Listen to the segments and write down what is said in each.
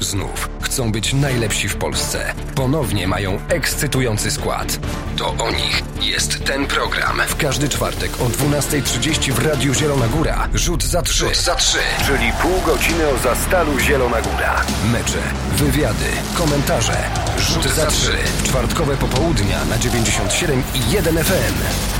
Znów chcą być najlepsi w Polsce. Ponownie mają ekscytujący skład. To o nich jest ten program. W każdy czwartek o 12:30 w Radiu Zielona Góra. Rzut za 3. Czyli pół godziny o Zastalu Zielona Góra. Mecze, wywiady, komentarze. Rzut za 3. Czwartkowe popołudnia na 97,1 FM.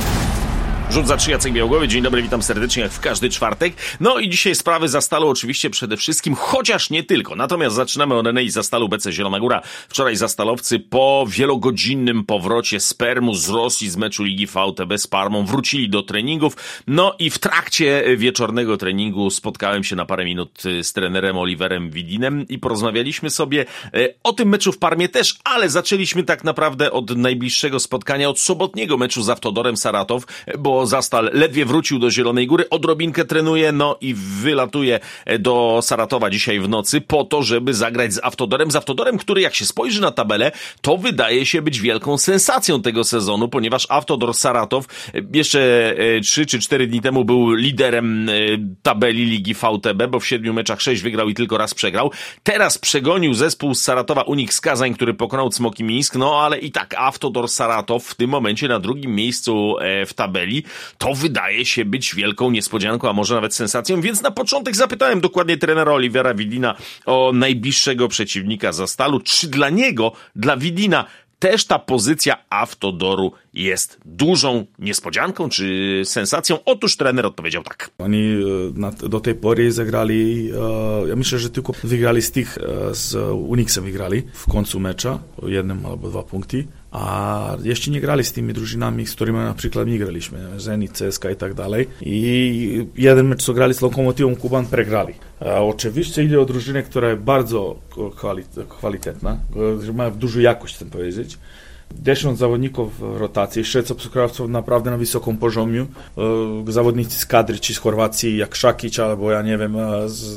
Rzut za 3, Jacek Białgłowy. Dzień dobry, witam serdecznie jak w każdy czwartek. No i dzisiaj sprawy Zastalu oczywiście przede wszystkim, chociaż nie tylko. Natomiast zaczynamy od Enei Zastalu BC Zielona Góra. Wczoraj Zastalowcy po wielogodzinnym powrocie z Permu, z Rosji, z meczu Ligi VTB z Parmą wrócili do treningów. No i w trakcie wieczornego treningu spotkałem się na parę minut z trenerem Oliverem Widinem i porozmawialiśmy sobie o tym meczu w Parmie też, ale zaczęliśmy tak naprawdę od najbliższego spotkania, od sobotniego meczu z Avtodorem Saratow, bo Zastal ledwie wrócił do Zielonej Góry, odrobinkę trenuje, no i wylatuje do Saratowa dzisiaj w nocy po to, żeby zagrać z Avtodorem, który jak się spojrzy na tabelę, to wydaje się być wielką sensacją tego sezonu, ponieważ Avtodor Saratow jeszcze 3 czy 4 dni temu był liderem tabeli Ligi VTB, bo w 7 meczach 6 wygrał i tylko raz przegrał. Teraz przegonił zespół z Saratowa Unix Kazań, który pokonał Cmoki Mińsk, no ale i tak Avtodor Saratow w tym momencie na drugim miejscu w tabeli. To wydaje się być wielką niespodzianką, a może nawet sensacją, więc na początek zapytałem dokładnie trenera Olivera Widina o najbliższego przeciwnika Zastalu. Czy dla niego, dla Widina, też ta pozycja Avtodoru jest dużą niespodzianką czy sensacją? Otóż trener odpowiedział tak. Oni do tej pory zagrali, ja myślę, że tylko wygrali z Unixem wygrali w końcu mecza, o 1 albo 2 punkty. A jeszcze nie grali z tymi drużynami, z którymi na przykład my graliśmy, Zenit, CSKA i tak dalej. I jeden mecz, co grali z Lokomotywą Kuban, pregrali. Oczywiście idzie o drużynę, która jest bardzo kwalitetna, że ma dużą jakość, chcę powiedzieć. 10 zawodników w rotacji, 6 obcokrajowców naprawdę na wysokim poziomie. Zawodnicy z kadry, czy z Chorwacji, jak Szakic, albo ja nie wiem,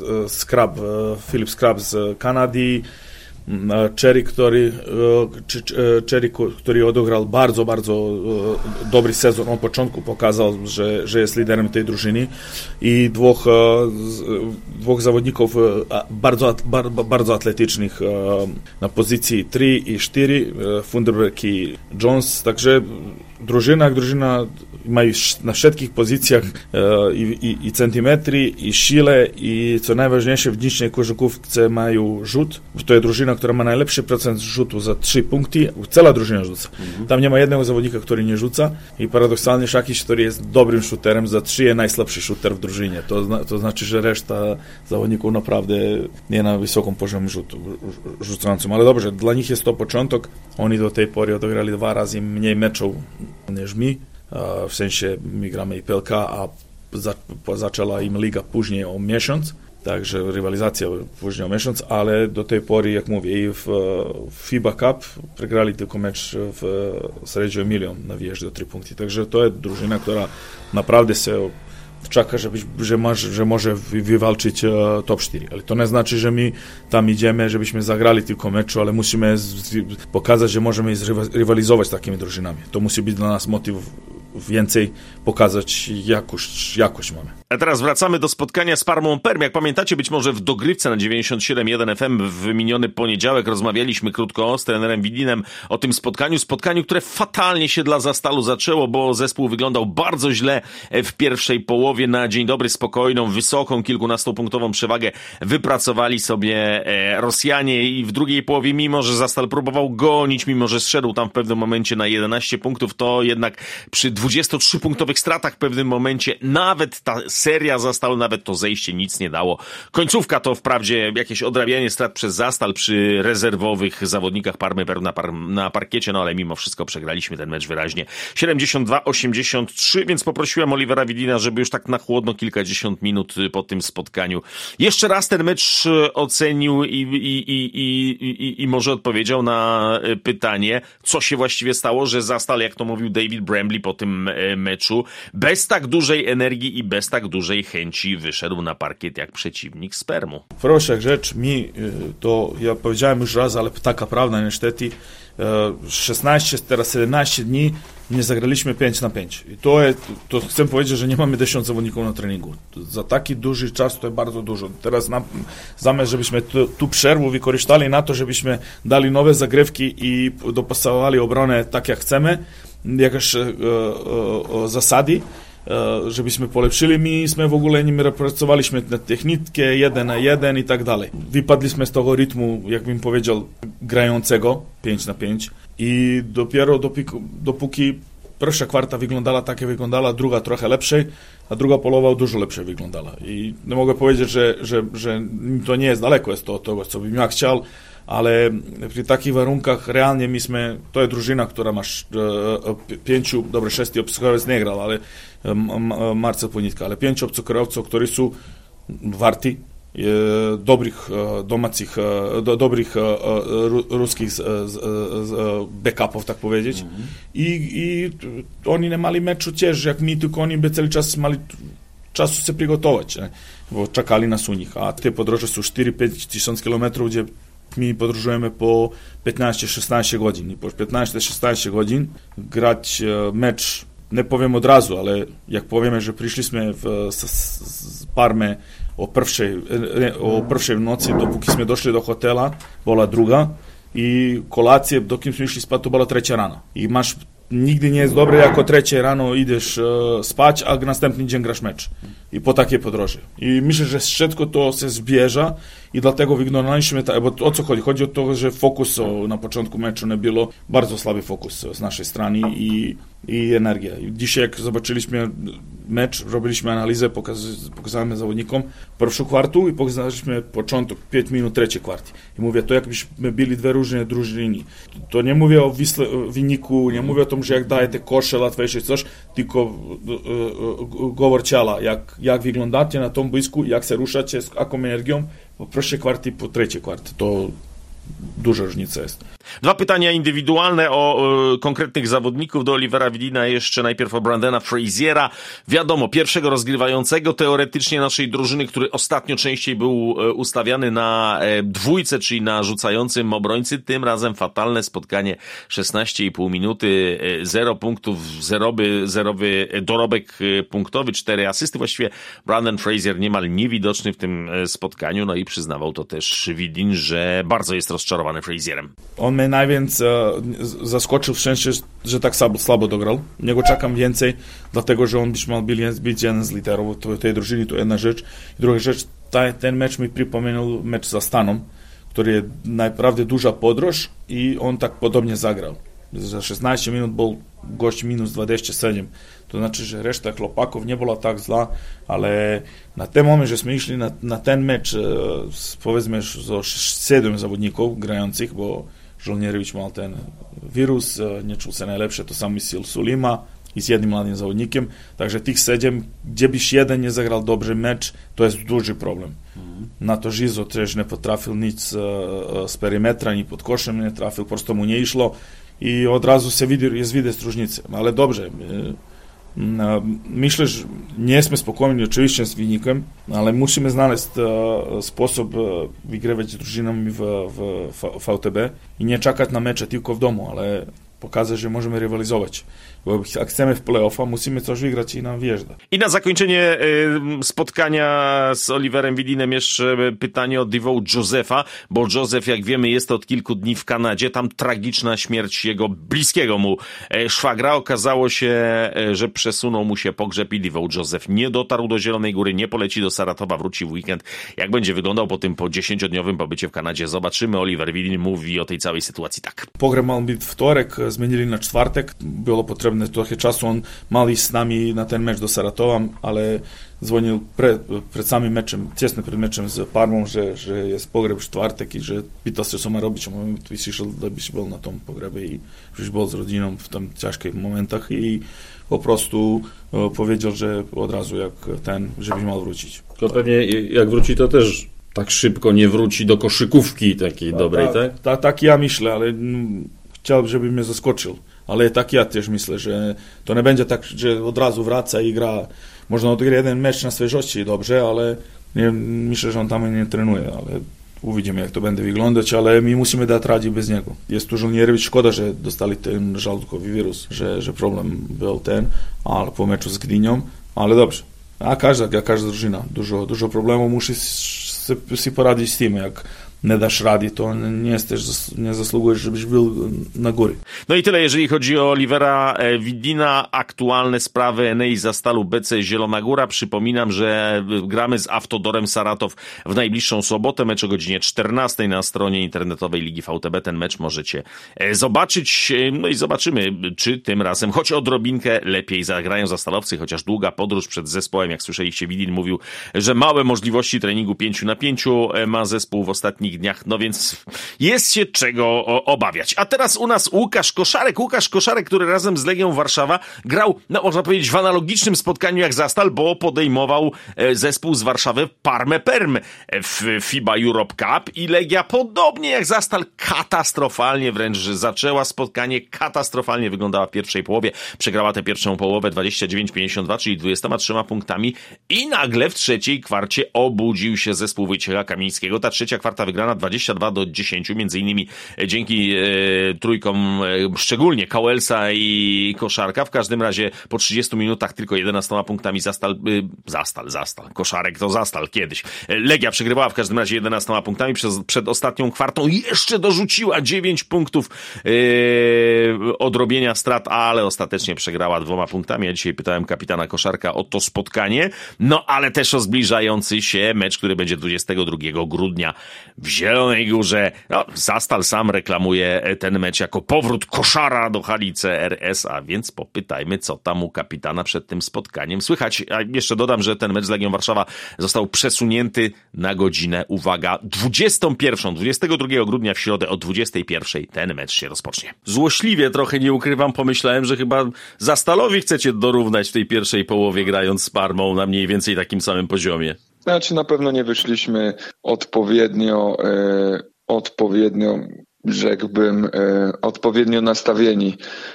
Filip Skrab z Kanady, Cherry, który odegrał bardzo, bardzo dobry sezon. On początku pokazał, że jest liderem tej drużyny. I dwóch zawodników bardzo atletycznych na pozycji 3 i 4, Funderberg i Jones. Także drużyna mają na wszystkich pozycjach i centymetry, i siłę, i co najważniejsze w dnicznej koszykówce mają rzut. To jest drużyna, która ma najlepszy procent rzutu za 3 punkty. Cała drużyna rzuca. Tam nie ma jednego zawodnika, który nie rzuca. I paradoksalnie Szakic, który jest dobrym shooterem, za 3 jest najsłabszy shooter w drużynie. To znaczy, że reszta zawodników naprawdę nie na wysokim poziomie rzucającym. Ale dobrze, dla nich jest to początek. Oni do tej pory odegrali 2 razy mniej meczów niż my. W sensie my gramy IPLK, a zaczęła im liga później o miesiąc, także rywalizacja później o miesiąc, ale do tej pory, jak mówię, i w FIBA Cup przegrali tylko mecz z Reggio Emilią na wyjeździe do 3 punkty, także to jest drużyna, która naprawdę się czeka, że może wywalczyć top 4, ale to nie znaczy, że my tam idziemy, żebyśmy zagrali tylko meczu, ale musimy pokazać, że możemy rywalizować z takimi drużynami. To musi być dla nas motyw więcej pokazać jakość mamy. A teraz wracamy do spotkania z Parmą Perm. Jak pamiętacie, być może w dogrywce na 97.1 FM w miniony poniedziałek rozmawialiśmy krótko z trenerem Widinem o tym spotkaniu, które fatalnie się dla Zastalu zaczęło, bo zespół wyglądał bardzo źle w pierwszej połowie. Na dzień dobry spokojną, wysoką, kilkunastopunktową przewagę wypracowali sobie Rosjanie i w drugiej połowie, mimo że Zastal próbował gonić, mimo że zszedł tam w pewnym momencie na 11 punktów, to jednak przy 23-punktowych stratach w pewnym momencie nawet ta seria Zastalu, nawet to zejście nic nie dało. Końcówka to wprawdzie jakieś odrabianie strat przez Zastal przy rezerwowych zawodnikach Parmy na parkiecie, no ale mimo wszystko przegraliśmy ten mecz wyraźnie. 72-83, więc poprosiłem Olivera Widina, żeby już tak na chłodno kilkadziesiąt minut po tym spotkaniu jeszcze raz ten mecz ocenił i może odpowiedział na pytanie, co się właściwie stało, że Zastal, jak to mówił David Bramley po tym meczu, bez tak dużej energii i bez tak dużej chęci wyszedł na parkiet jak przeciwnik z Permu. Proszę rzecz, to ja powiedziałem już raz, ale taka prawda niestety, 16, teraz 17 dni nie zagraliśmy 5-5. I to chcę powiedzieć, że nie mamy 10 zawodników na treningu. Za taki duży czas to jest bardzo dużo. Teraz zamiast, żebyśmy tu przerwę wykorzystali na to, żebyśmy dali nowe zagrywki i dopasowali obronę tak jak chcemy, jakieś zasady, żebyśmy polepszyli. My w ogóle nie pracowaliśmy na technikę 1 na 1 i tak dalej. Wypadliśmy z tego rytmu, jak bym powiedział, grającego 5-5 i dopiero dopóki pierwsza kwarta wyglądała tak, jak wyglądała, druga trochę lepszej, a druga połowa dużo lepszej wyglądała. I nie mogę powiedzieć, że to nie jest daleko jest to od tego, co bym ja chciał, ale przy takich warunkach realnie to jest drużyna, która ma 6 obcokrajowców nie grał, ale Marcel Ponitka, ale 5 obcokrajowców, którzy są warti dobrych domacich, dobrych ruskich backupów, tak powiedzieć. I oni nie mali meczu też, jak my, tylko oni by cały czas mali czasu się przygotować, nie? Bo czekali nas u nich. A te podróże są 4-5 tysięcy kilometrów, gdzie my podróżujemy po 15-16 godzin. I po 15-16 godzin grać mecz, nie powiem od razu, ale jak powiemy, że przyszliśmy z Parmy o pierwszej w nocy, dopókiśmy doszli do hotela, była druga i kolację, dokądśmy szli spać, to była 3 rano. I nigdy nie jest dobre, jak o 3 rano idziesz spać, a następny dzień grasz mecz. I po takiej podróży. I myślę, że wszystko to się zbierza i dlatego wyglądaliśmy tak, bo o co chodzi? Chodzi o to, że fokus na początku meczu nie było, bardzo słaby fokus z naszej strony i energia. I dzisiaj jak zobaczyliśmy mecz, robiliśmy analizę, pokazaliśmy zawodnikom pierwszą kwartu i pokazaliśmy początek, 5 minut trzeciej kwarty. I mówię, to jakbyśmy byli dwie różne drużyny. To nie mówię o wyniku, nie mówię o tym, że jak dajecie kosze, łatwiejsze coś, tylko govor ciała, jak wyglądacie na tym boisku, jak się ruszacie, z jaką energią, po pierwszej kwarty, po trzeciej kwarty. To duża różnica jest. 2 pytania indywidualne o konkretnych zawodników do Olivera Widina. Jeszcze najpierw o Brandona Fraziera. Wiadomo, pierwszego rozgrywającego teoretycznie naszej drużyny, który ostatnio częściej był ustawiany na dwójce, czyli na rzucającym obrońcy. Tym razem fatalne spotkanie, 16,5 minuty, 0 punktów, zerowy dorobek punktowy, 4 asysty. Właściwie Brandon Frazier niemal niewidoczny w tym spotkaniu. No i przyznawał to też Widin, że bardzo jest rozczarowany Frazierem. On mnie najwięcej zaskoczył w sensie, że tak słabo dograł. Niego czekam więcej, dlatego że on miał być jeden z liderów tej drużyny, to jedna rzecz. I druga rzecz, ten mecz mi przypominał mecz za Stanem, który jest naprawdę duża podróż i on tak podobnie zagrał. Za 16 minut był gość minus 27. To znaczy, że reszta chłopaków nie była tak zła, ale na ten moment, żeśmy išli na ten mecz powiedzmy z 7 zawodników grających, bo Żołnierewicz miał ten wirus, nie czuł się najlepsze, to sam Sil Sulima i z jednym młodym zawodnikiem. Także tych 7, gdzie byś jeden nie zagrał dobry mecz, to jest duży problem. Na to Żyzo też nie potrafił nic z perimetra, ni pod koszem nie trafił, po prostu mu nie išlo i od razu się jest widać różnicę. Ale dobrze, myślę, że nie jesteśmy spokojni oczywiście z wynikiem, ale musimy znaleźć sposób wygrywać drużynami w VTB i nie czekać na mecze tylko w domu, ale pokazać, że możemy rywalizować. Bo jak chcemy w play-offa, musimy coś wygrać i nam wjeżdża. I na zakończenie spotkania z Oliverem Widinem jeszcze pytanie o Devo Josepha, bo Joseph, jak wiemy, jest od kilku dni w Kanadzie. Tam tragiczna śmierć jego bliskiego mu szwagra. Okazało się, że przesunął mu się pogrzeb i Devo Joseph nie dotarł do Zielonej Góry, nie poleci do Saratowa, wróci w weekend. Jak będzie wyglądał po tym 10-dniowym pobycie w Kanadzie, zobaczymy. Oliver Widin mówi o tej całej sytuacji tak. Pogrzeb miał być wtorek, zmienili na czwartek. Było potrzebne trochę czasu, on miał iść z nami na ten mecz do Saratowa, ale dzwonił przed samym meczem, ciasno przed meczem z Parmą, że jest pogrzeb w czwartek i że pytał się, co ma robić. On słyszał, żebyś był na tym pogrzebie i żebyś był z rodziną w tym ciężkich momentach i po prostu powiedział, że od razu żebyś miał wrócić. To pewnie jak wróci, to też tak szybko nie wróci do koszykówki takiej dobrej, tak? Tak ja myślę, ale chciałbym, żeby mnie zaskoczył. Ale tak ja też myślę, że to nie będzie tak, że od razu wraca i gra. Można odgrać jeden mecz na świeżości, dobrze, ale myślę, że on tam nie trenuje, ale Uwidzimy, jak to będzie wyglądać, ale my musimy dać radę bez niego. Jest tu żołnierze, szkoda, że dostali ten żołądkowy wirus, że problem był ten, ale po meczu z Gdynią, ale dobrze. A każda drużyna, dużo problemów musi się poradzić z tym, jak nie dasz rady, to nie zasługujesz, żebyś był na górze. No i tyle, jeżeli chodzi o Olivera Widina. Aktualne sprawy Enei Zastalu BC Zielona Góra. Przypominam, że gramy z Avtodorem Saratow w najbliższą sobotę. Mecz o godzinie 14 na stronie internetowej Ligi VTB. Ten mecz możecie zobaczyć. No i zobaczymy, czy tym razem choć odrobinkę lepiej zagrają Zastalowcy, chociaż długa podróż przed zespołem. Jak słyszeliście, Widin mówił, że małe możliwości treningu 5-5 ma zespół w ostatnich dniach, no więc jest się czego obawiać. A teraz u nas Łukasz Koszarek, który razem z Legią Warszawa grał, no można powiedzieć, w analogicznym spotkaniu jak Zastal, bo podejmował zespół z Warszawy Parmę Perm w FIBA Europe Cup i Legia podobnie jak Zastal katastrofalnie wręcz zaczęła spotkanie, katastrofalnie wyglądała w pierwszej połowie, przegrała tę pierwszą połowę 29-52, czyli 23 punktami i nagle w trzeciej kwarcie obudził się zespół Wojciecha Kamińskiego. Ta trzecia kwarta wygrana 22-10, między innymi dzięki trójkom, szczególnie Kałelsa i Koszarka. W każdym razie po 30 minutach tylko 11 punktami Zastal, Koszarek to Zastal kiedyś. Legia przegrywała w każdym razie 11 punktami przed ostatnią kwartą i jeszcze dorzuciła 9 punktów odrobienia strat, ale ostatecznie przegrała 2 punktami. Ja dzisiaj pytałem kapitana Koszarka o to spotkanie, no ale też o zbliżający się mecz, który będzie 22 grudnia w Zielonej Górze. No, Zastal sam reklamuje ten mecz jako powrót Koszara do hali CRS, a więc popytajmy, co tam u kapitana przed tym spotkaniem słychać. A jeszcze dodam, że ten mecz z Legią Warszawa został przesunięty na godzinę, uwaga, 21. 22 grudnia w środę o 21. ten mecz się rozpocznie. Złośliwie trochę, nie ukrywam, pomyślałem, że chyba Zastalowi chcecie dorównać w tej pierwszej połowie, grając z Parmą na mniej więcej takim samym poziomie. Znaczy na pewno nie wyszliśmy odpowiednio, rzekłbym, odpowiednio nastawieni,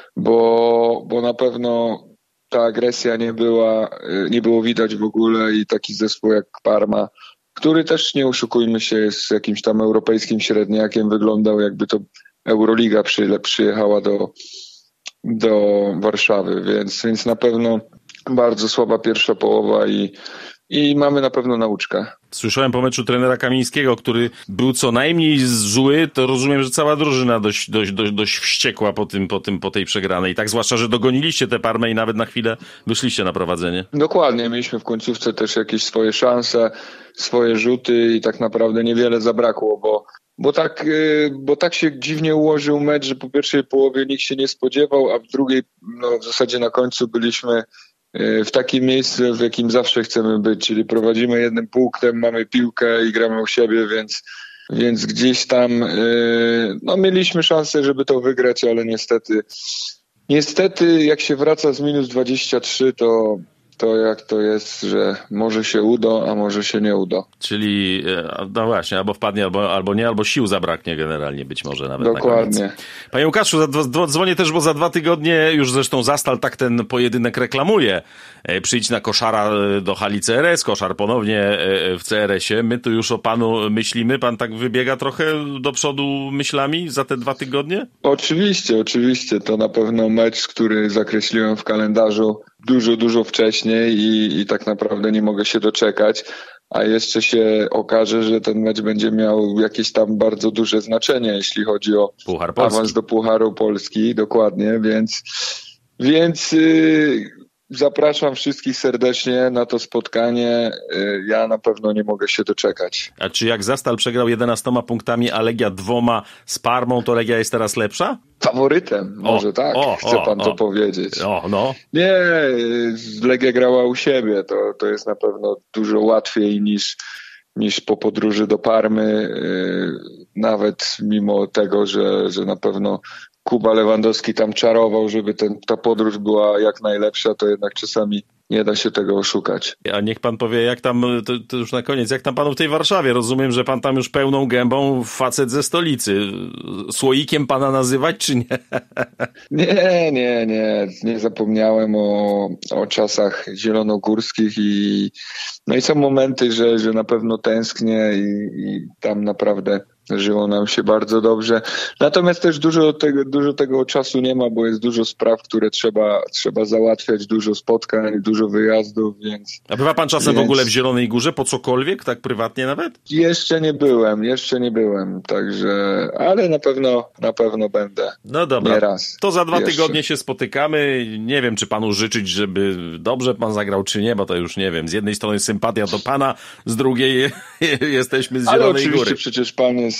bo na pewno ta agresja nie było widać w ogóle i taki zespół jak Parma, który też, nie oszukujmy się, jest jakimś tam europejskim średniakiem, wyglądał jakby to Euroliga przyjechała do Warszawy, więc na pewno bardzo słaba pierwsza połowa i mamy na pewno nauczkę. Słyszałem po meczu trenera Kamińskiego, który był co najmniej zły, to rozumiem, że cała drużyna dość wściekła po tej przegranej. Tak zwłaszcza, że dogoniliście tę Parmę i nawet na chwilę wyszliście na prowadzenie. Dokładnie, mieliśmy w końcówce też jakieś swoje szanse, swoje rzuty i tak naprawdę niewiele zabrakło, bo tak się dziwnie ułożył mecz, że po pierwszej połowie nikt się nie spodziewał, a w drugiej, w zasadzie na końcu byliśmy w takim miejscu, w jakim zawsze chcemy być, czyli prowadzimy jednym punktem, mamy piłkę i gramy u siebie, więc gdzieś tam mieliśmy szansę, żeby to wygrać, ale niestety jak się wraca z minus 23, to jak to jest, że może się uda, a może się nie uda. Czyli, no właśnie, albo wpadnie, albo nie, albo sił zabraknie generalnie, być może nawet. Dokładnie. Na koniec. Panie Łukaszu, dzwonię też, bo za 2 tygodnie, już zresztą Zastal tak ten pojedynek reklamuje. Przyjdź na Koszara do hali CRS, Koszar ponownie w CRS-ie. My tu już o panu myślimy, pan tak wybiega trochę do przodu myślami za te 2 tygodnie? Oczywiście. To na pewno mecz, który zakreśliłem w kalendarzu dużo wcześniej i tak naprawdę nie mogę się doczekać, a jeszcze się okaże, że ten mecz będzie miał jakieś tam bardzo duże znaczenie, jeśli chodzi o awans do Pucharu Polski, dokładnie, więc zapraszam wszystkich serdecznie na to spotkanie. Ja na pewno nie mogę się doczekać. A czy jak Zastal przegrał 11 punktami, a Legia 2 z Parmą, to Legia jest teraz lepsza? Faworytem, może tak, chce pan to powiedzieć. Nie, Legia grała u siebie, to jest na pewno dużo łatwiej niż po podróży do Parmy, nawet mimo tego, że na pewno Kuba Lewandowski tam czarował, żeby ta podróż była jak najlepsza, to jednak czasami nie da się tego oszukać. A niech pan powie, jak tam, to już na koniec, jak tam panu w tej Warszawie? Rozumiem, że pan tam już pełną gębą facet ze stolicy. Słoikiem pana nazywać, czy nie? Nie zapomniałem o czasach zielonogórskich no i są momenty, że na pewno tęsknię i tam naprawdę żyło nam się bardzo dobrze. Natomiast też dużo tego czasu nie ma, bo jest dużo spraw, które trzeba załatwiać, dużo spotkań, dużo wyjazdów, więc... A bywa pan czasem w ogóle w Zielonej Górze, po cokolwiek, tak prywatnie nawet? Jeszcze nie byłem, także, ale na pewno będę. No dobra, nieraz. To za 2 jeszcze. tygodnie się spotykamy. Nie wiem, czy panu życzyć, żeby dobrze pan zagrał, czy nie, bo to już nie wiem. Z jednej strony sympatia do pana, z drugiej jesteśmy z Zielonej Ale oczywiście Góry. przecież pan jest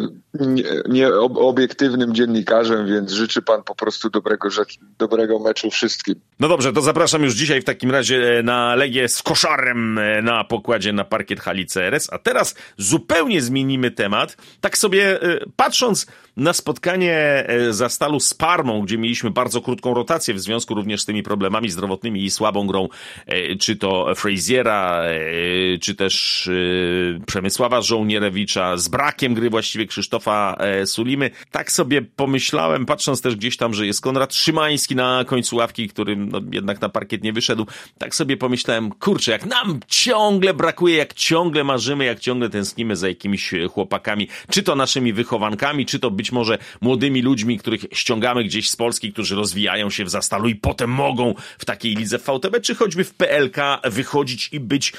obiektywnym dziennikarzem, więc życzy pan po prostu dobrego meczu wszystkim. No dobrze, to zapraszam już dzisiaj w takim razie na Legię z koszarem na pokładzie na parkiet hali CRS. A teraz zupełnie zmienimy temat. Tak sobie patrząc na spotkanie Zastalu z Parmą, gdzie mieliśmy bardzo krótką rotację w związku również z tymi problemami zdrowotnymi i słabą grą czy to Fraziera, czy też Przemysława Żołnierewicza, z brakiem gry właściwie Krzysztofa Sulimy. Tak sobie pomyślałem, patrząc też gdzieś tam, że jest Konrad Szymański na końcu ławki, który jednak na parkiet nie wyszedł. Tak sobie pomyślałem, kurczę, jak nam ciągle brakuje, jak ciągle marzymy, jak ciągle tęsknimy za jakimiś chłopakami, czy to naszymi wychowankami, czy to być może młodymi ludźmi, których ściągamy gdzieś z Polski, którzy rozwijają się w Zastalu i potem mogą w takiej lidze w VTB, czy choćby w PLK wychodzić i być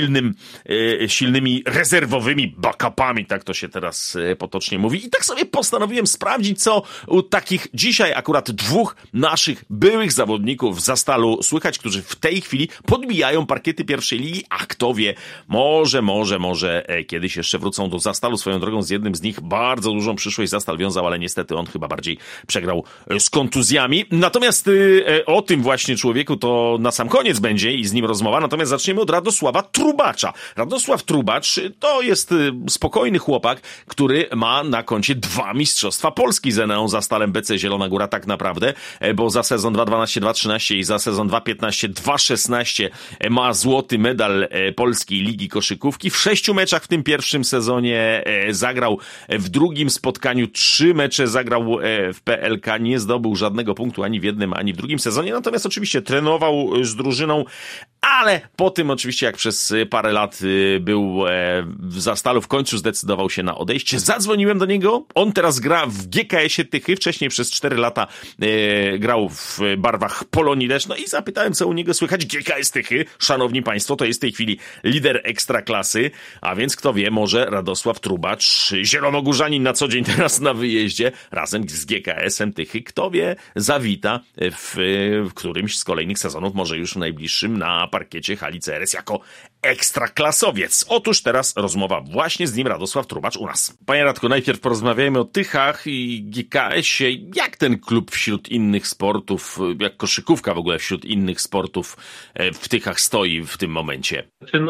silnymi rezerwowymi backupami, tak to się teraz potocznie mówi. I tak sobie postanowiłem sprawdzić, co u takich dzisiaj akurat 2 naszych byłych zawodników w Zastalu słychać, którzy w tej chwili podbijają parkiety pierwszej ligi, a kto wie, może kiedyś jeszcze wrócą do Zastalu. Swoją drogą z jednym z nich bardzo dużą przyszłość Zastal wiązał, ale niestety on chyba bardziej przegrał z kontuzjami. Natomiast o tym właśnie człowieku to na sam koniec będzie i z nim rozmowa. Natomiast zaczniemy od Radosława Trubacza. Radosław Trubacz to jest spokojny chłopak, który ma na koncie 2 mistrzostwa Polski z Eneą Zastalem BC Zielona Góra tak naprawdę, bo za sezon 2012-2013 i za sezon 2015-2016 ma złoty medal Polskiej Ligi Koszykówki. W 6 meczach w tym pierwszym sezonie zagrał, w drugim spotkaniu 3 mecze zagrał w PLK, nie zdobył żadnego punktu ani w jednym, ani w drugim sezonie, natomiast oczywiście trenował z drużyną, ale po tym oczywiście jak przez parę lat był w Zastalu, w końcu zdecydował się na odejście. Zadzwoniłem do niego, on teraz gra w GKS-ie Tychy, wcześniej przez 4 lata grał w barwach Polonii Leszno, no i zapytałem, co u niego słychać. GKS Tychy, szanowni państwo, to jest w tej chwili lider ekstraklasy, a więc kto wie, może Radosław Trubacz, zielonogórzanin na co dzień teraz na wyjeździe, razem z GKS-em Tychy, kto wie, zawita w którymś z kolejnych sezonów, może już w najbliższym, na parkiecie hali CRS jako ekstraklasowiec. Otóż teraz rozmowa właśnie z nim, Radosław Trubacz u nas. Panie Radku, najpierw porozmawiajmy o Tychach i GKS-ie. Jak ten klub wśród innych sportów, jak koszykówka w ogóle wśród innych sportów w Tychach stoi w tym momencie?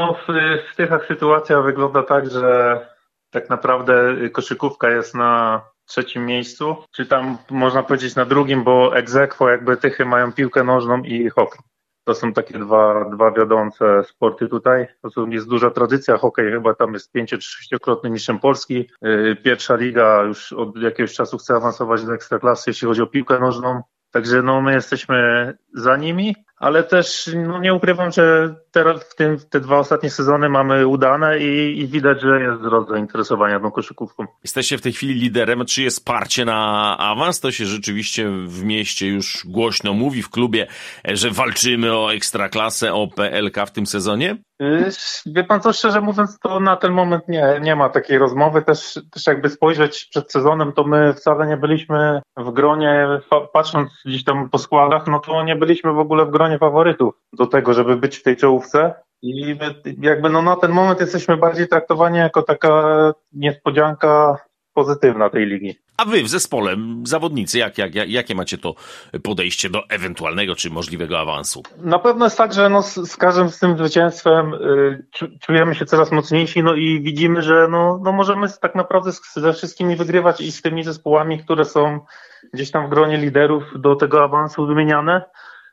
W Tychach sytuacja wygląda tak, że tak naprawdę koszykówka jest na 3. miejscu, czy tam można powiedzieć na 2, bo ex aequo jakby Tychy mają piłkę nożną i hokej. To są takie dwa wiodące sporty tutaj. Jest duża tradycja. Hokej chyba tam jest 5- czy 6-krotnym mistrzem Polski. Pierwsza liga już od jakiegoś czasu chce awansować do ekstraklasy, jeśli chodzi o piłkę nożną. Także my jesteśmy za nimi, ale też nie ukrywam, że teraz te 2 ostatnie sezony mamy udane i widać, że jest wzrost zainteresowania tą koszykówką. Jesteście w tej chwili liderem. Czy jest parcie na awans? To się rzeczywiście w mieście już głośno mówi, w klubie, że walczymy o ekstraklasę, o PLK w tym sezonie? Wie pan co, szczerze mówiąc, to na ten moment nie ma takiej rozmowy. Też jakby spojrzeć przed sezonem, to my wcale nie byliśmy w gronie, patrząc gdzieś tam po składach, no to nie byliśmy w ogóle w gronie faworytów do tego, żeby być w tej czołówce. I jakby na ten moment jesteśmy bardziej traktowani jako taka niespodzianka pozytywna tej ligi. A wy w zespole, zawodnicy, jakie macie to podejście do ewentualnego czy możliwego awansu? Na pewno jest tak, że z każdym z tym zwycięstwem czujemy się coraz mocniejsi, i widzimy, że możemy tak naprawdę ze wszystkimi wygrywać i z tymi zespołami, które są gdzieś tam w gronie liderów do tego awansu wymieniane.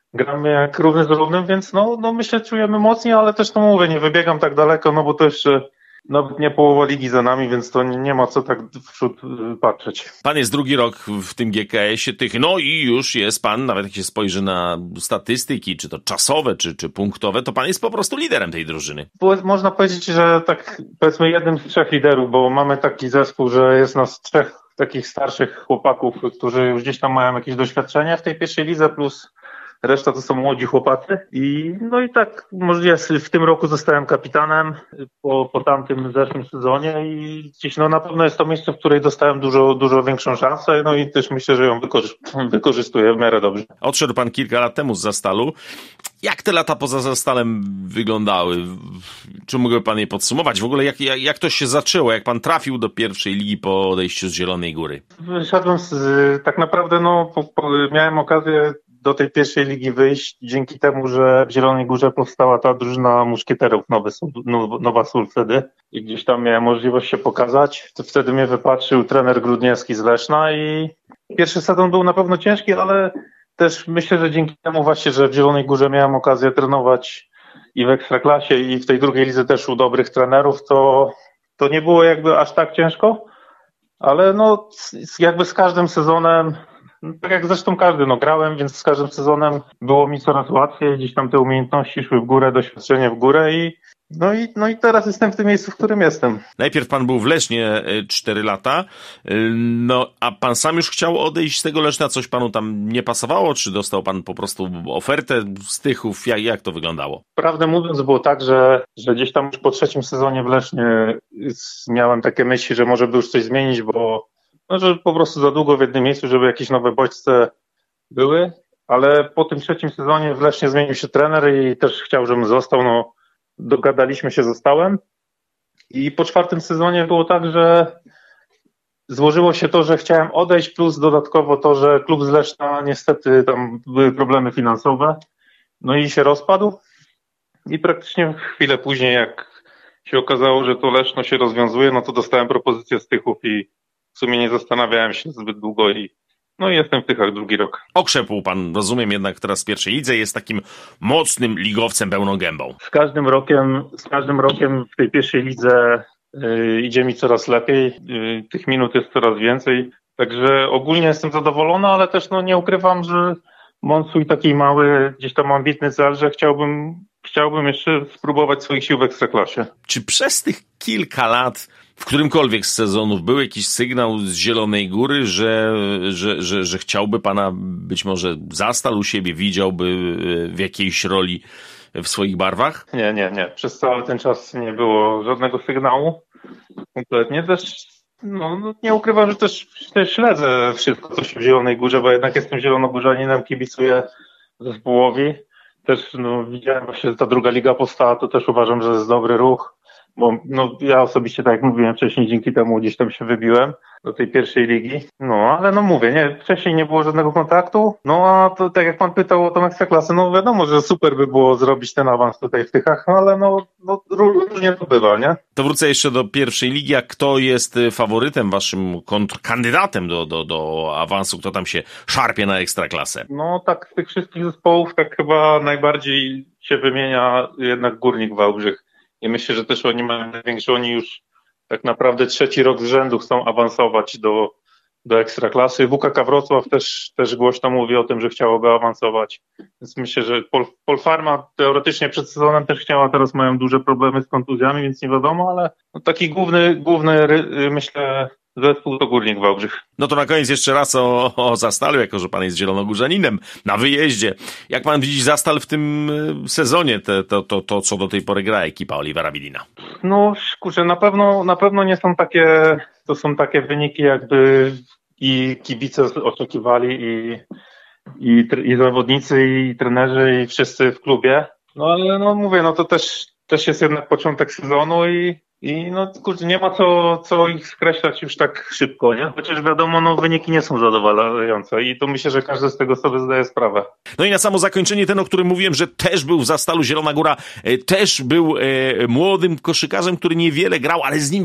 gramy jak równy z równym, więc no myślę, czujemy mocniej, ale też to mówię, nie wybiegam tak daleko, no bo to jeszcze nawet nie połowa ligi za nami, więc to nie ma co tak w przód patrzeć. Pan jest drugi rok w tym GKS-ie tych, no i już jest pan, nawet jak się spojrzy na statystyki, czy to czasowe, czy punktowe, to pan jest po prostu liderem tej drużyny. Można powiedzieć, że tak powiedzmy jednym z 3 liderów, bo mamy taki zespół, że jest nas 3 takich starszych chłopaków, którzy już gdzieś tam mają jakieś doświadczenie w tej pierwszej lidze, plus reszta to są młodzi chłopacy i tak możliwe w tym roku zostałem kapitanem po tamtym zeszłym sezonie i gdzieś na pewno jest to miejsce, w której dostałem dużo większą szansę, no i też myślę, że ją wykorzystuję w miarę dobrze. Odszedł pan kilka lat temu z Zastalu. Jak te lata poza Zastalem wyglądały? Czy mógłby pan je podsumować? W ogóle jak to się zaczęło? Jak pan trafił do pierwszej ligi po odejściu z Zielonej Góry? Wyszedłem tak naprawdę, miałem okazję do tej pierwszej ligi wyjść dzięki temu, że w Zielonej Górze powstała ta drużyna muszkieterów, Nowa Sól wtedy i gdzieś tam miałem możliwość się pokazać. To wtedy mnie wypatrzył trener Grudniewski z Leszna i pierwszy sezon był na pewno ciężki, ale też myślę, że dzięki temu właśnie, że w Zielonej Górze miałem okazję trenować i w Ekstraklasie i w tej drugiej lidze też u dobrych trenerów, to nie było jakby aż tak ciężko, ale jakby z każdym sezonem, tak jak zresztą każdy, grałem, więc z każdym sezonem było mi coraz łatwiej, gdzieś tam te umiejętności szły w górę, doświadczenie w górę i teraz jestem w tym miejscu, w którym jestem. Najpierw pan był w Lesznie 4 lata, a pan sam już chciał odejść z tego Leszna, coś panu tam nie pasowało, czy dostał pan po prostu ofertę z Tychów, jak to wyglądało? Prawdę mówiąc było tak, że gdzieś tam już po 3. sezonie w Lesznie miałem takie myśli, że może by już coś zmienić, bo że po prostu za długo w jednym miejscu, żeby jakieś nowe bodźce były, ale po tym 3. sezonie w Lesznie zmienił się trener i też chciał, żebym został, dogadaliśmy się, zostałem i po 4. sezonie było tak, że złożyło się to, że chciałem odejść, plus dodatkowo to, że klub z Leszna niestety tam były problemy finansowe, i się rozpadł i praktycznie chwilę później, jak się okazało, że to Leszno się rozwiązuje, to dostałem propozycję z Tychów i w sumie nie zastanawiałem się zbyt długo i jestem w Tychach drugi rok. Okrzepł pan, rozumiem, jednak teraz w pierwszej lidze, jest takim mocnym ligowcem pełną gębą. Z każdym rokiem w tej pierwszej lidze idzie mi coraz lepiej, tych minut jest coraz więcej, także ogólnie jestem zadowolony, ale też nie ukrywam, że mam swój taki mały, gdzieś tam ambitny cel, że chciałbym jeszcze spróbować swoich sił w Ekstraklasie. Czy przez tych kilka lat w którymkolwiek z sezonów był jakiś sygnał z Zielonej Góry, że chciałby pana być może Zastal u siebie, widziałby w jakiejś roli w swoich barwach? Nie. Przez cały ten czas nie było żadnego sygnału. Kompletnie. Też nie ukrywam, że też śledzę wszystko, co się w Zielonej Górze, bo jednak jestem zielonogórzaninem, kibicuję zespołowi. Też widziałem właśnie, że ta druga liga powstała, to też uważam, że jest dobry ruch. Bo ja osobiście, tak jak mówiłem wcześniej, dzięki temu gdzieś tam się wybiłem do tej pierwszej ligi. Ale mówię, wcześniej nie było żadnego kontaktu. A to tak jak pan pytał o tą Ekstraklasę, wiadomo, że super by było zrobić ten awans tutaj w Tychach, ale różnie to bywa, nie? To wrócę jeszcze do pierwszej ligi, a kto jest faworytem, waszym kontrkandydatem do awansu, kto tam się szarpie na Ekstraklasę? Tak z tych wszystkich zespołów tak chyba najbardziej się wymienia jednak Górnik Wałbrzych. I myślę, że też oni mają największy, oni już tak naprawdę 3. rok z rzędu chcą awansować do Ekstraklasy. WKK Wrocław też głośno mówi o tym, że chciałoby awansować. Więc myślę, że Polfarma teoretycznie przed sezonem też chciała, teraz mają duże problemy z kontuzjami, więc nie wiadomo, ale taki główny myślę zespół to Górnik Wałbrzych. To na koniec jeszcze raz o Zastalu, jako że pan jest zielonogórzaninem na wyjeździe. Jak pan widzi Zastal w tym sezonie, to co do tej pory gra ekipa Olivera Bidina? Kurczę, na pewno nie są takie wyniki, jakby i kibice oczekiwali i zawodnicy, i trenerzy, i wszyscy w klubie. Ale mówię, to też jest jednak początek sezonu i I no kurczę, nie ma co ich skreślać już tak szybko, nie? Chociaż wiadomo, no wyniki nie są zadowalające i to myślę, że każdy z tego sobie zdaje sprawę. No i na samo zakończenie ten, o którym mówiłem, że też był w Zastalu Zielona Góra, też był młodym koszykarzem, który niewiele grał, ale z nim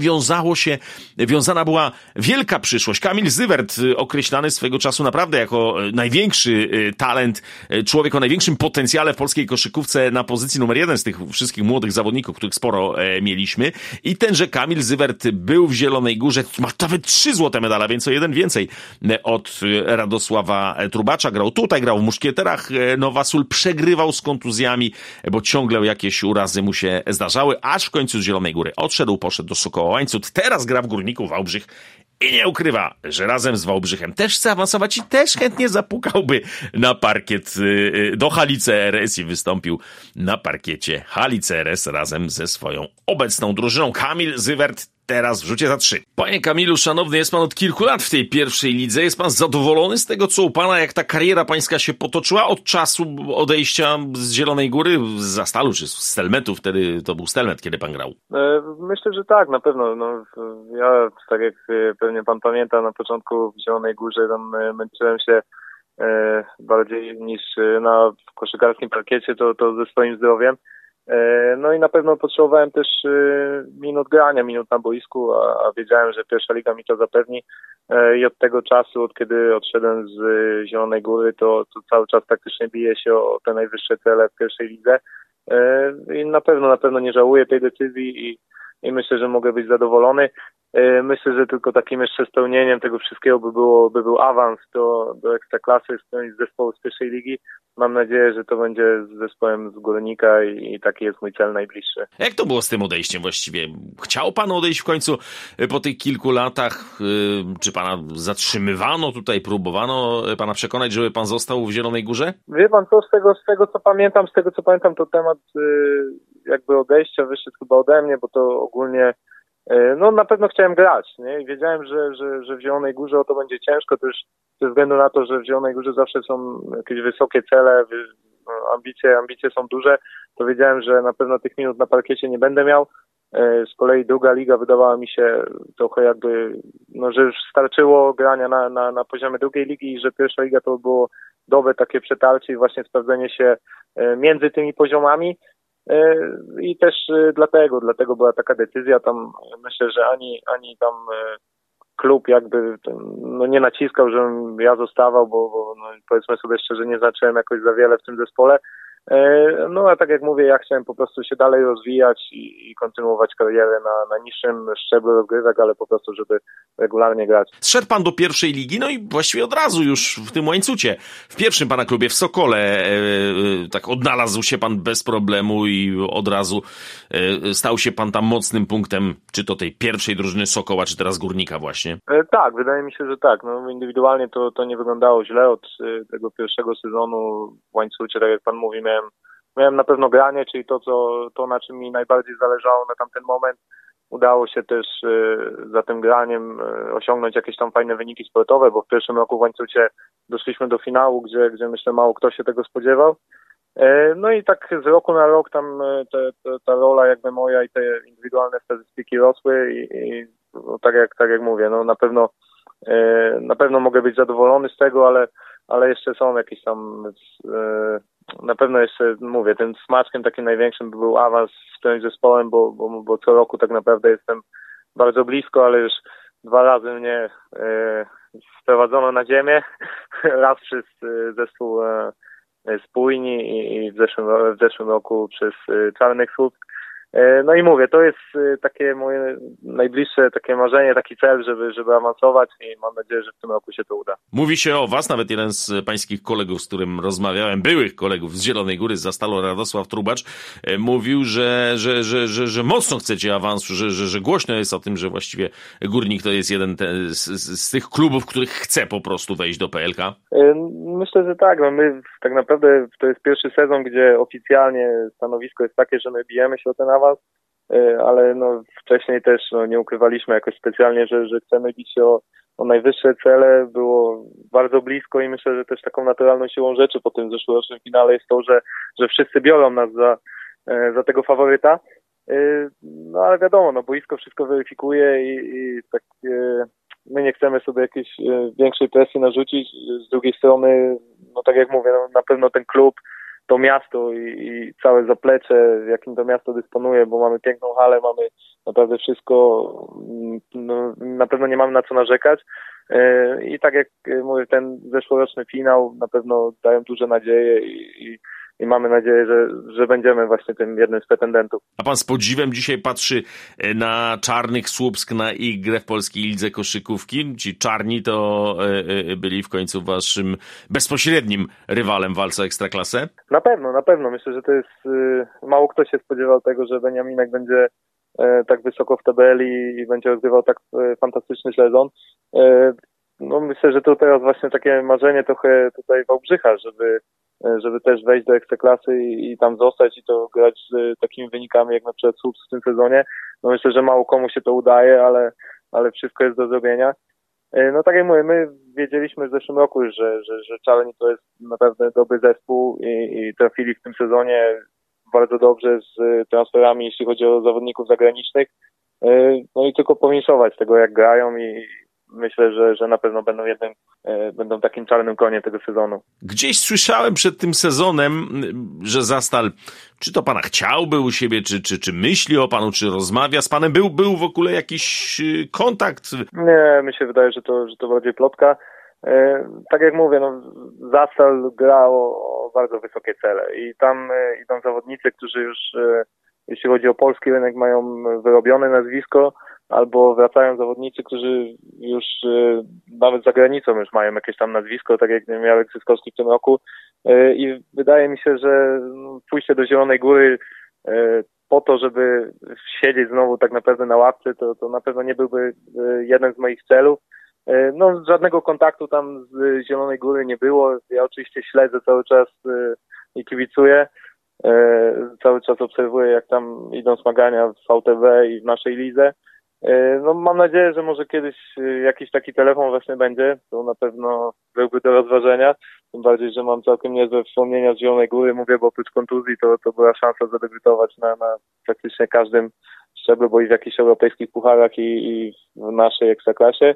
wiązana była wielka przyszłość. Kamil Zywert, określany swego czasu naprawdę jako największy talent, człowiek o największym potencjale w polskiej koszykówce na pozycji numer 1 z tych wszystkich młodych zawodników, których sporo mieliśmy. I tenże Kamil Zywert był w Zielonej Górze, ma nawet 3 złote medale, więc o jeden więcej od Radosława Trubacza. Grał tutaj, grał w Muszkieterach. Nowa Sól przegrywał z kontuzjami, bo ciągle jakieś urazy mu się zdarzały, aż w końcu z Zielonej Góry odszedł, poszedł do Sokoła Łańcut. Teraz gra w Górniku Wałbrzych i nie ukrywa, że razem z Wałbrzychem też chce awansować i też chętnie zapukałby na parkiet do hali CRS i wystąpił na parkiecie hali CRS razem ze swoją obecną drużyną. Kamil Zywert teraz w rzucie za 3. Panie Kamilu, szanowny, jest pan od kilku lat w tej pierwszej lidze. Jest pan zadowolony z tego, co u pana, jak ta kariera pańska się potoczyła od czasu odejścia z Zielonej Góry, z Zastalu czy z Stelmetu? Wtedy to był Stelmet, kiedy pan grał. Myślę, że tak, na pewno. No, ja, tak jak pewnie pan pamięta, na początku w Zielonej Górze tam męczyłem się bardziej niż na koszykarskim parkiecie, to ze swoim zdrowiem. No i na pewno potrzebowałem też minut grania, minut na boisku, a wiedziałem, że pierwsza liga mi to zapewni i od tego czasu, od kiedy odszedłem z Zielonej Góry, to cały czas praktycznie bije się o te najwyższe cele w pierwszej lidze i na pewno nie żałuję tej decyzji i myślę, że mogę być zadowolony. Myślę, że tylko takim jeszcze spełnieniem tego wszystkiego by był awans do Ekstraklasy z którymś z zespołu z pierwszej ligi. Mam nadzieję, że to będzie z zespołem z Górnika i taki jest mój cel najbliższy. Jak to było z tym odejściem właściwie? Chciał pan odejść w końcu po tych kilku latach? Czy pana zatrzymywano tutaj, próbowano pana przekonać, żeby pan został w Zielonej Górze? Wie pan co, z tego co pamiętam, to temat jakby odejścia wyszedł chyba ode mnie, bo to ogólnie no na pewno chciałem grać, nie? I wiedziałem, że w Zielonej Górze o to będzie ciężko, też ze względu na to, że w Zielonej Górze zawsze są jakieś wysokie cele, ambicje są duże, to wiedziałem, że na pewno tych minut na parkiecie nie będę miał. Z kolei druga liga wydawała mi się trochę jakby, no że już starczyło grania na poziomie drugiej ligi i że pierwsza liga to było dobre takie przetarcie i właśnie sprawdzenie się między tymi poziomami. I też dlatego była taka decyzja. Tam myślę, że ani tam klub jakby no nie naciskał, żebym ja zostawał, bo no powiedzmy sobie szczerze, nie znaczyłem jakoś za wiele w tym zespole. No a tak jak mówię, ja chciałem po prostu się dalej rozwijać i kontynuować karierę na niższym szczeblu rozgrywek, ale po prostu, żeby regularnie grać. Zszedł pan do pierwszej ligi, no i właściwie od razu już w tym łańcucie. W pierwszym pana klubie, w Sokole, tak odnalazł się pan bez problemu i od razu stał się pan tam mocnym punktem, czy to tej pierwszej drużyny Sokoła, czy teraz Górnika właśnie. Tak, wydaje mi się, że tak. No, indywidualnie to nie wyglądało źle od tego pierwszego sezonu w łańcucie, tak jak pan mówi, miałem na pewno granie, czyli to na czym mi najbardziej zależało na tamten moment. Udało się też za tym graniem osiągnąć jakieś tam fajne wyniki sportowe, bo w pierwszym roku w łańcucie doszliśmy do finału, gdzie myślę mało kto się tego spodziewał. No i tak z roku na rok tam ta rola jakby moja i te indywidualne statystyki rosły i no, tak jak mówię, no na pewno mogę być zadowolony z tego, ale jeszcze są jakieś tam na pewno jeszcze mówię, tym smaczkiem takim największym był awans z tym zespołem, bo co roku tak naprawdę jestem bardzo blisko, ale już 2 razy mnie sprowadzono na ziemię, raz przez zespół Spójni i w zeszłym roku przez Czarnych Słupsk. No i mówię, to jest takie moje najbliższe takie marzenie, taki cel, żeby awansować i mam nadzieję, że w tym roku się to uda. Mówi się o was, nawet jeden z pańskich kolegów, z którym rozmawiałem, byłych kolegów z Zielonej Góry, z Zastalu, Radosław Trubacz, mówił, że mocno chcecie awansu, że głośno jest o tym, że właściwie Górnik to jest jeden z tych klubów, których chce po prostu wejść do PLK. Myślę, że tak. No my tak naprawdę to jest pierwszy sezon, gdzie oficjalnie stanowisko jest takie, że my bijemy się o ten awans, ale no wcześniej też nie ukrywaliśmy jakoś specjalnie, że chcemy bić się o najwyższe cele. Było bardzo blisko i myślę, że też taką naturalną siłą rzeczy po tym zeszłorocznym finale jest to, że wszyscy biorą nas za tego faworyta. No ale wiadomo, no boisko wszystko weryfikuje i tak my nie chcemy sobie jakiejś większej presji narzucić. Z drugiej strony, no tak jak mówię, no, na pewno ten klub, to miasto i całe zaplecze, jakim to miasto dysponuje, bo mamy piękną halę, mamy naprawdę wszystko, no, na pewno nie mamy na co narzekać. I tak jak mówię, ten zeszłoroczny finał na pewno dają duże nadzieje i mamy nadzieję, że będziemy właśnie tym jednym z pretendentów. A pan z podziwem dzisiaj patrzy na Czarnych Słupsk, na ich grę w polskiej lidze koszykówki? Ci czarni to byli w końcu waszym bezpośrednim rywalem w walce o Ekstraklasę? Na pewno. Myślę, że to jest... Mało kto się spodziewał tego, że Beniaminek będzie tak wysoko w tabeli i będzie rozgrywał tak fantastyczny sezon. No myślę, że to teraz właśnie takie marzenie trochę tutaj Wałbrzycha, żeby też wejść do Ekstraklasy i tam zostać i to grać z takimi wynikami jak na przykład Słupsk w tym sezonie. No myślę, że mało komu się to udaje, ale wszystko jest do zrobienia. No tak jak mówię, my wiedzieliśmy w zeszłym roku już, że Czarni to jest naprawdę dobry zespół i trafili w tym sezonie bardzo dobrze z transferami, jeśli chodzi o zawodników zagranicznych. No i tylko powinszować tego, jak grają i myślę, że na pewno będą takim czarnym koniem tego sezonu. Gdzieś słyszałem przed tym sezonem, że Zastal, czy to pana chciałby u siebie, czy myśli o panu, czy rozmawia z panem? Był w ogóle jakiś kontakt? Nie, mi się wydaje, że to bardziej plotka. Tak jak mówię, no Zastal gra o bardzo wysokie cele i tam idą zawodnicy, którzy już, jeśli chodzi o polski rynek, mają wyrobione nazwisko, albo wracają zawodnicy, którzy już nawet za granicą już mają jakieś tam nazwisko, tak jak miał Zyskowski w tym roku. I wydaje mi się, że pójście do Zielonej Góry po to, żeby siedzieć znowu tak naprawdę na ławce, to na pewno nie byłby jeden z moich celów. No, żadnego kontaktu tam z Zielonej Góry nie było. Ja oczywiście śledzę cały czas i kibicuję. Cały czas obserwuję, jak tam idą zmagania w VTB i w naszej lidze. No mam nadzieję, że może kiedyś jakiś taki telefon właśnie będzie, to na pewno byłby do rozważenia, tym bardziej, że mam całkiem niezłe wspomnienia z Zielonej Góry, mówię, bo oprócz kontuzji to była szansa zadebiutować na praktycznie każdym szczeblu, bo i w jakichś europejskich pucharach i w naszej Ekstraklasie.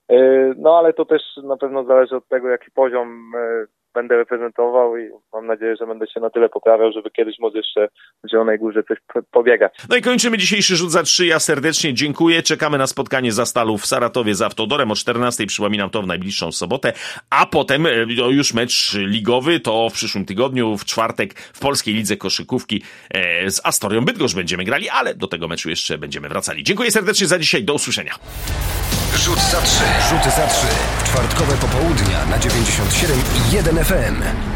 No ale to też na pewno zależy od tego, jaki poziom będę reprezentował i mam nadzieję, że będę się na tyle poprawiał, żeby kiedyś może jeszcze w Zielonej Górze coś pobiegać. No i kończymy dzisiejszy rzut za 3. Ja serdecznie dziękuję. Czekamy na spotkanie Zastalu w Saratowie z Autodorem o 14:00. Przypominam, to w najbliższą sobotę. A potem już mecz ligowy, to w przyszłym tygodniu, w czwartek w Polskiej Lidze Koszykówki z Astorią Bydgoszcz będziemy grali, ale do tego meczu jeszcze będziemy wracali. Dziękuję serdecznie za dzisiaj. Do usłyszenia. Rzut za 3. Rzuty za 3. W czwartkowe popołudnia na 97,1 FM.